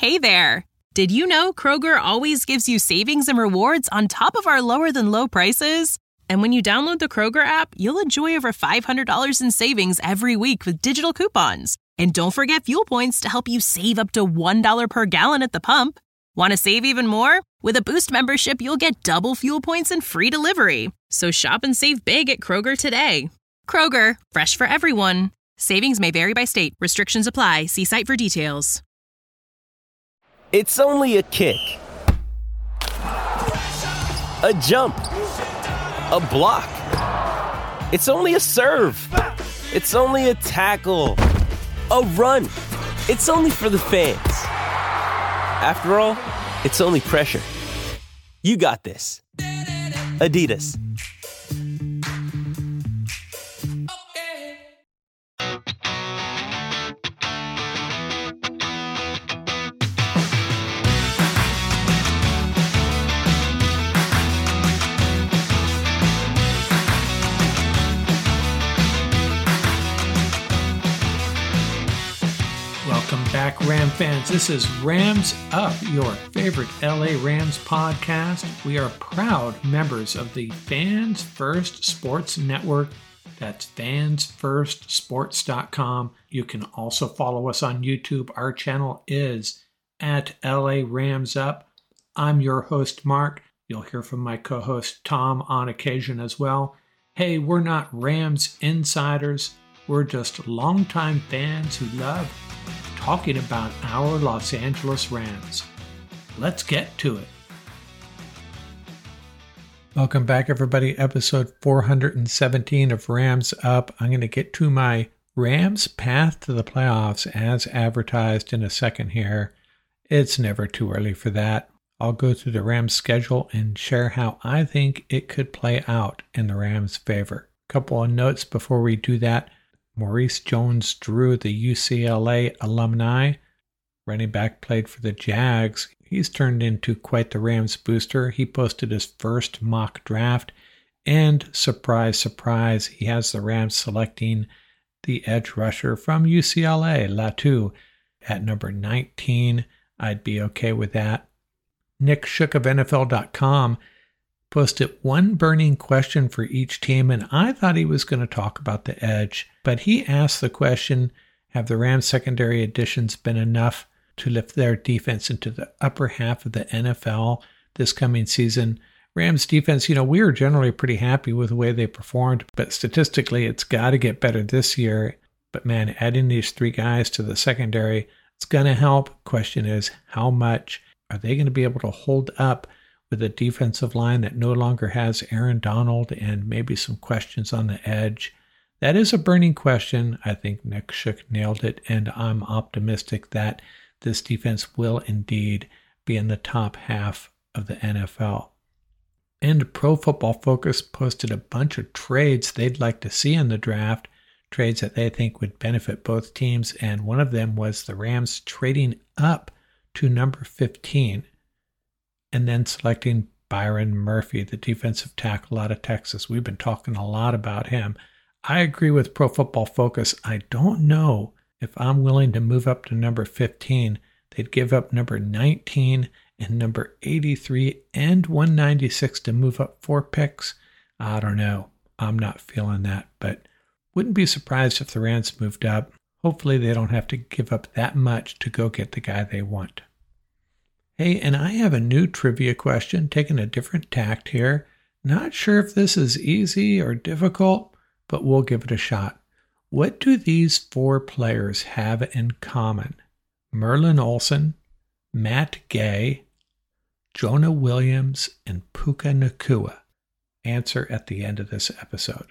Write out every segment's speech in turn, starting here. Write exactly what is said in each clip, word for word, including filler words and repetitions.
Hey there! Did you know Kroger always gives you savings and rewards on top of our lower-than-low prices? And when you download the Kroger app, you'll enjoy over five hundred dollars in savings every week with digital coupons. And don't forget fuel points to help you save up to one dollar per gallon at the pump. Want to save even more? With a Boost membership, you'll get double fuel points and free delivery. So shop and save big at Kroger today. Kroger, fresh for everyone. Savings may vary by state. Restrictions apply. See site for details. It's only a kick, a jump, a block. It's only a serve. It's only a tackle, a run. It's only for the fans. After all, it's only pressure. You got this. Adidas. Welcome back, Ram fans. This is Rams Up, your favorite L A Rams podcast. We are proud members of the Fans First Sports Network. That's fans first sports dot com. You can also follow us on YouTube. Our channel is at L A Rams Up. I'm your host, Mark. You'll hear from my co-host, Tom, on occasion as well. Hey, we're not Rams insiders. We're just longtime fans who love talking about our Los Angeles Rams. Let's get to it. Welcome back, everybody. Episode four hundred seventeen of Rams Up. I'm going to get to my Rams path to the playoffs as advertised in a second here. It's never too early for that. I'll go through the Rams schedule and share how I think it could play out in the Rams' favor. A couple of notes before we do that. Maurice Jones-Drew, the U C L A alumni, running back, played for the Jags. He's turned into quite the Rams booster. He posted his first mock draft, and surprise, surprise, he has the Rams selecting the edge rusher from U C L A, Latu, at number nineteen. I'd be okay with that. Nick Shook of N F L dot com posted one burning question for each team, and I thought he was going to talk about the edge. But he asked the question, have the Rams secondary additions been enough to lift their defense into the upper half of the N F L this coming season? Rams defense, you know, we were generally pretty happy with the way they performed, but statistically it's got to get better this year. But man, adding these three guys to the secondary, it's going to help. Question is, how much? Are they going to be able to hold up with a defensive line that no longer has Aaron Donald and maybe some questions on the edge? That is a burning question. I think Nick Shook nailed it, and I'm optimistic that this defense will indeed be in the top half of the N F L. And Pro Football Focus posted a bunch of trades they'd like to see in the draft, trades that they think would benefit both teams, and one of them was the Rams trading up to number fifteen and then selecting Byron Murphy, the defensive tackle out of Texas. We've been talking a lot about him. I agree with Pro Football Focus. I don't know if I'm willing to move up to number fifteen. They'd give up number nineteen and number eighty-three and one ninety-six to move up four picks. I don't know. I'm not feeling that, but wouldn't be surprised if the Rams moved up. Hopefully they don't have to give up that much to go get the guy they want. Hey, and I have a new trivia question, taking a different tact here. Not sure if this is easy or difficult, but we'll give it a shot. What do these four players have in common? Merlin Olsen, Matt Gay, Jonah Williams, and Puka Nacua. Answer at the end of this episode.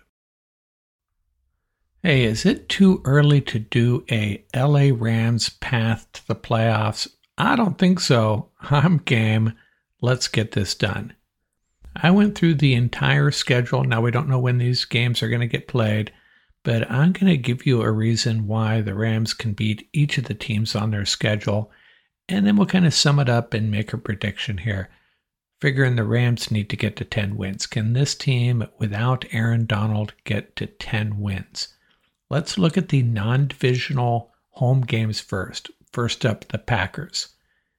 Hey, is it too early to do a L A Rams path to the playoffs? I don't think so. I'm game. Let's get this done. I went through the entire schedule. Now we don't know when these games are going to get played, but I'm going to give you a reason why the Rams can beat each of the teams on their schedule, and then we'll kind of sum it up and make a prediction here. Figuring the Rams need to get to ten wins. Can this team without Aaron Donald get to ten wins? Let's look at the non-divisional home games first. First up, the Packers.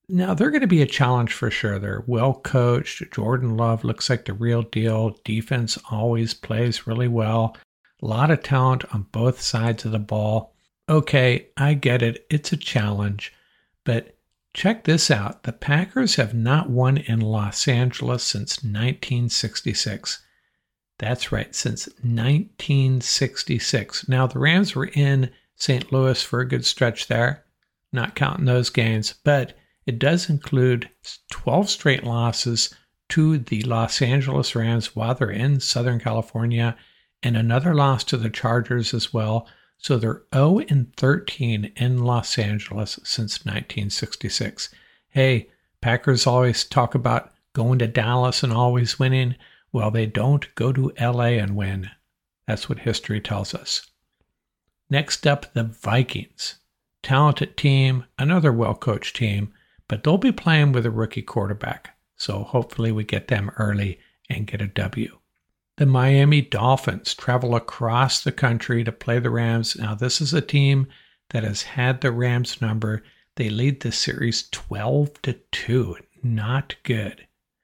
Now, they're going to be a challenge for sure. They're well coached. Jordan Love looks like the real deal. Defense always plays really well. A lot of talent on both sides of the ball. Okay, I get it. It's a challenge. But check this out. The Packers have not won in Los Angeles since nineteen sixty-six. That's right, since nineteen sixty-six. Now, the Rams were in Saint Louis for a good stretch there, not counting those games, but it does include twelve straight losses to the Los Angeles Rams while they're in Southern California, and another loss to the Chargers as well. So they're oh and thirteen in Los Angeles since nineteen sixty-six. Hey, Packers always talk about going to Dallas and always winning. Well, they don't go to L A and win. That's what history tells us. Next up, the Vikings. Talented team, another well-coached team, but they'll be playing with a rookie quarterback. So hopefully we get them early and get a W. The Miami Dolphins travel across the country to play the Rams. Now, this is a team that has had the Rams number. They lead the series twelve to two. Not good.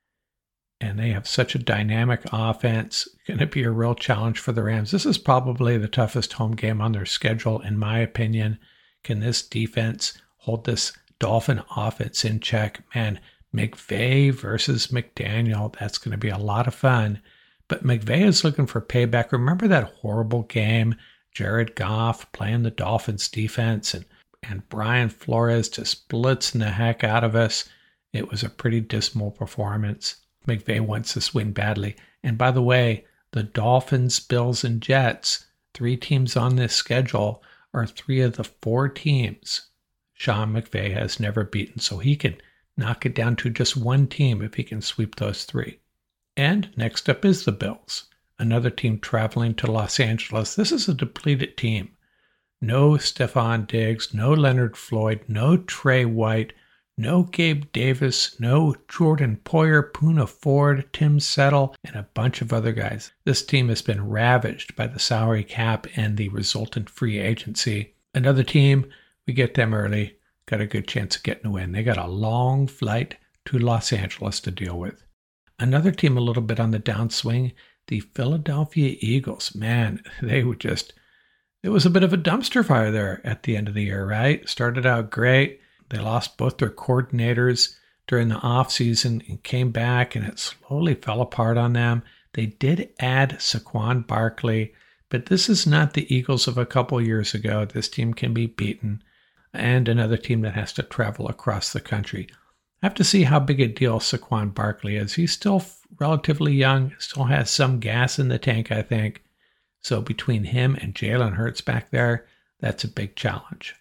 And they have such a dynamic offense. Going to be a real challenge for the Rams. This is probably the toughest home game on their schedule, in my opinion. Can this defense hold this Dolphin offense in check? Man, McVay versus McDaniel. That's going to be a lot of fun. But McVay is looking for payback. Remember that horrible game? Jared Goff playing the Dolphins defense and, and Brian Flores just blitzing the heck out of us. It was a pretty dismal performance. McVay wants this win badly. And by the way, the Dolphins, Bills, and Jets, three teams on this schedule, are three of the four teams Sean McVay has never beaten. So he can knock it down to just one team if he can sweep those three. And next up is the Bills, another team traveling to Los Angeles. This is a depleted team. No Stephon Diggs, no Leonard Floyd, no Trey White, no Gabe Davis, no Jordan Poyer, Poona Ford, Tim Settle, and a bunch of other guys. This team has been ravaged by the salary cap and the resultant free agency. Another team, we get them early, got a good chance of getting a win. They got a long flight to Los Angeles to deal with. Another team a little bit on the downswing, the Philadelphia Eagles. Man, they were just, it was a bit of a dumpster fire there at the end of the year, right? Started out great. They lost both their coordinators during the offseason and came back, and it slowly fell apart on them. They did add Saquon Barkley, but this is not the Eagles of a couple years ago. This team can be beaten, and another team that has to travel across the country. I have to see how big a deal Saquon Barkley is. He's still relatively young, still has some gas in the tank, I think. So between him and Jalen Hurts back there, that's a big challenge.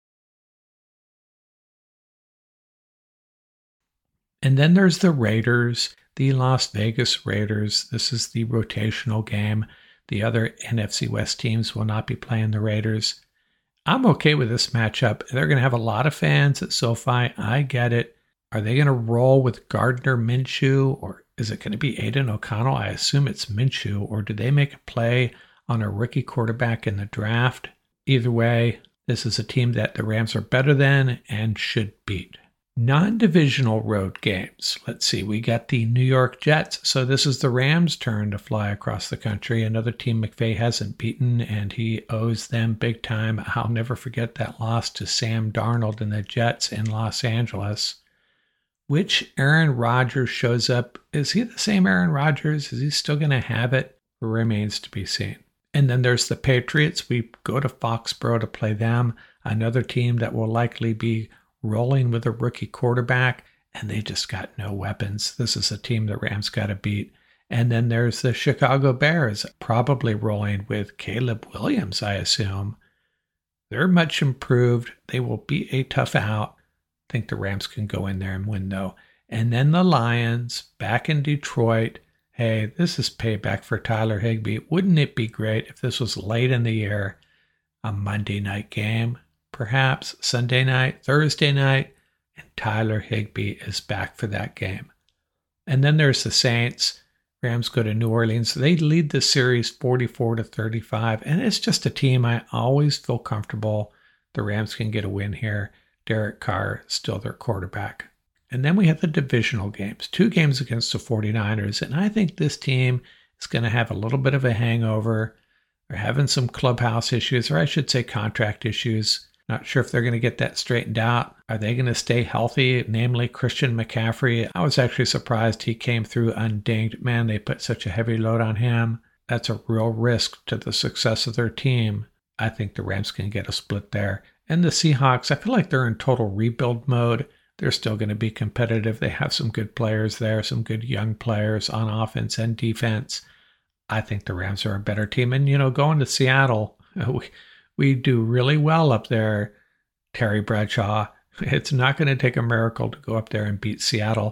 And then there's the Raiders, the Las Vegas Raiders. This is the rotational game. The other N F C West teams will not be playing the Raiders. I'm okay with this matchup. They're going to have a lot of fans at SoFi. I get it. Are they going to roll with Gardner Minshew, or is it going to be Aiden O'Connell? I assume it's Minshew. Or do they make a play on a rookie quarterback in the draft? Either way, this is a team that the Rams are better than and should beat. Non-divisional road games. Let's see. We got the New York Jets. So this is the Rams' turn to fly across the country. Another team McVay hasn't beaten, and he owes them big time. I'll never forget that loss to Sam Darnold and the Jets in Los Angeles. Which Aaron Rodgers shows up? Is he the same Aaron Rodgers? Is he still going to have it? It remains to be seen. And then there's the Patriots. We go to Foxborough to play them. Another team that will likely be rolling with a rookie quarterback, and they just got no weapons. This is a team the Rams got to beat. And then there's the Chicago Bears, probably rolling with Caleb Williams, I assume. They're much improved. They will be a tough out. I think the Rams can go in there and win, though. And then the Lions, back in Detroit. Hey, this is payback for Tyler Higbee. Wouldn't it be great if this was late in the year, a Monday night game? Perhaps Sunday night, Thursday night, and Tyler Higbee is back for that game. And then there's the Saints. Rams go to New Orleans. They lead the series forty-four to thirty-five, and it's just a team I always feel comfortable the Rams can get a win here. Derek Carr still their quarterback. And then we have the divisional games, two games against the 49ers. And I think this team is going to have a little bit of a hangover. They're having some clubhouse issues, or I should say contract issues. Not sure if they're going to get that straightened out. Are they going to stay healthy, namely Christian McCaffrey? I was actually surprised he came through undinged. Man, they put such a heavy load on him. That's a real risk to the success of their team. I think the Rams can get a split there. And the Seahawks, I feel like they're in total rebuild mode. They're still going to be competitive. They have some good players there, some good young players on offense and defense. I think the Rams are a better team. And, you know, going to Seattle, we, we do really well up there, Terry Bradshaw. It's not going to take a miracle to go up there and beat Seattle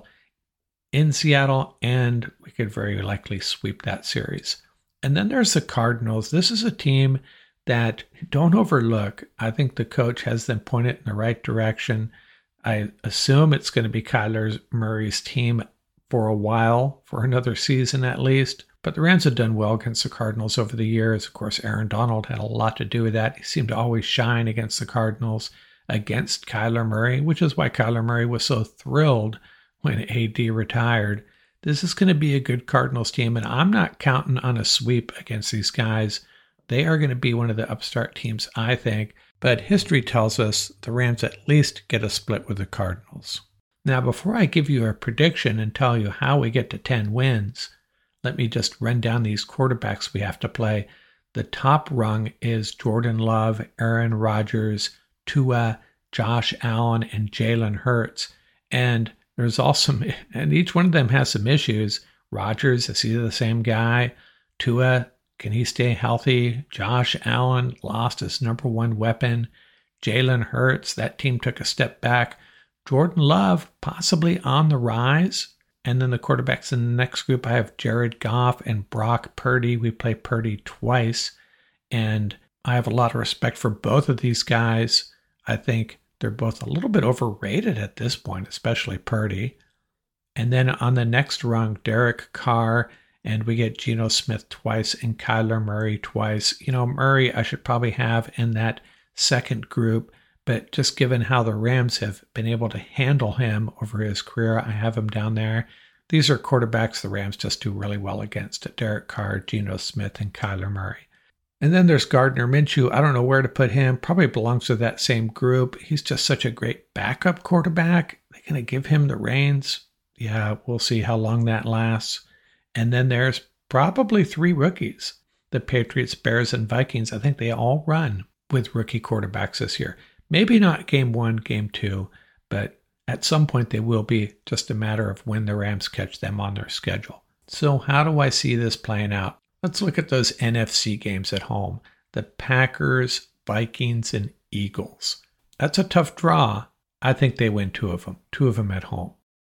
in Seattle, and we could very likely sweep that series. And then there's the Cardinals. This is a team that don't overlook. I think the coach has them pointed in the right direction. I assume it's going to be Kyler Murray's team for a while, for another season at least. But the Rams have done well against the Cardinals over the years. Of course, Aaron Donald had a lot to do with that. He seemed to always shine against the Cardinals, against Kyler Murray, which is why Kyler Murray was so thrilled when A D retired. This is going to be a good Cardinals team, and I'm not counting on a sweep against these guys. They are going to be one of the upstart teams, I think. But history tells us the Rams at least get a split with the Cardinals. Now, before I give you a prediction and tell you how we get to ten wins, let me just run down these quarterbacks we have to play. The top rung is Jordan Love, Aaron Rodgers, Tua, Josh Allen, and Jalen Hurts. And there's also, and each one of them has some issues. Rodgers, is he the same guy? Tua, can he stay healthy? Josh Allen lost his number one weapon. Jalen Hurts, that team took a step back. Jordan Love, possibly on the rise. And then the quarterbacks in the next group, I have Jared Goff and Brock Purdy. We play Purdy twice. And I have a lot of respect for both of these guys. I think they're both a little bit overrated at this point, especially Purdy. And then on the next rung, Derek Carr, and we get Geno Smith twice and Kyler Murray twice. You know, Murray I should probably have in that second group, but just given how the Rams have been able to handle him over his career, I have him down there. These are quarterbacks the Rams just do really well against: Derek Carr, Geno Smith, and Kyler Murray. And then there's Gardner Minshew. I don't know where to put him. Probably belongs to that same group. He's just such a great backup quarterback. They're going to give him the reins. Yeah, we'll see how long that lasts. And then there's probably three rookies. The Patriots, Bears, and Vikings. I think they all run with rookie quarterbacks this year. Maybe not game one, game two, but at some point they will be, just a matter of when the Rams catch them on their schedule. So how do I see this playing out? Let's look at those N F C games at home. The Packers, Vikings, and Eagles. That's a tough draw. I think they win two of them, two of them at home.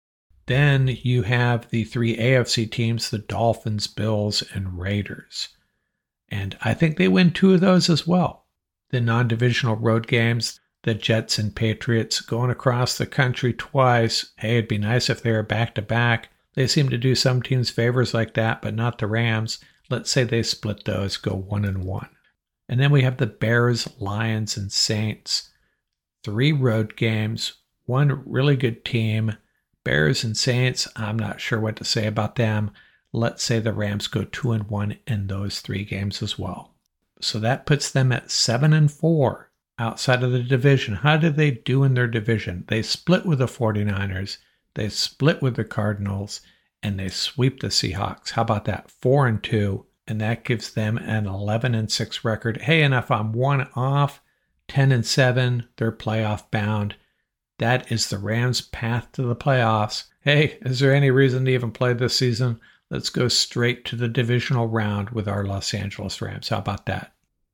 Then you have the three A F C teams, the Dolphins, Bills, and Raiders. And I think they win two of those as well. The non-divisional road games, the Jets and Patriots going across the country twice. Hey, it'd be nice if they were back-to-back. They seem to do some teams favors like that, but not the Rams. Let's say they split those, go one and one. And then we have the Bears, Lions, and Saints. Three road games, one really good team. Bears and Saints, I'm not sure what to say about them. Let's say the Rams go two and one in those three games as well. So that puts them at seven and four outside of the division. How did they do in their division? They split with the 49ers, they split with the Cardinals, and they sweep the Seahawks. How about that? Four and two, and that gives them an eleven and six record. Hey, and if I'm one off, ten and seven, they're playoff bound. That is the Rams' path to the playoffs. Hey, is there any reason to even play this season? Let's go straight to the divisional round with our Los Angeles Rams. How about that?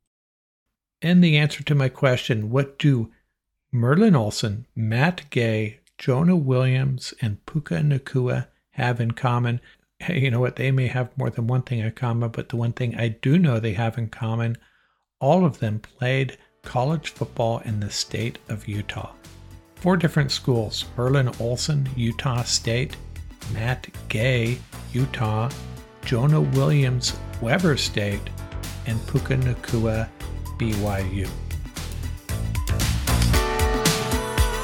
And the answer to my question, what do Merlin Olsen, Matt Gay, Jonah Williams, and Puka Nacua have in common? Hey, you know what? They may have more than one thing in common, but the one thing I do know they have in common, all of them played college football in the state of Utah. Four different schools: Merlin Olsen, Utah State; Matt Gay, Utah; Jonah Williams, Weber State; and Puka Nacua, B Y U.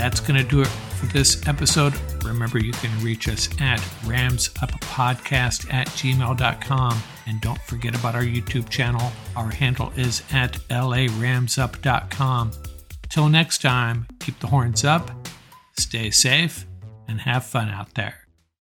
that's going to do it for this episode. Remember, you can reach us at ramsuppodcast at gmail dot com. And don't forget about our YouTube channel. Our handle is at L A rams up dot com. Till next time, keep the horns up, stay safe, and have fun out there.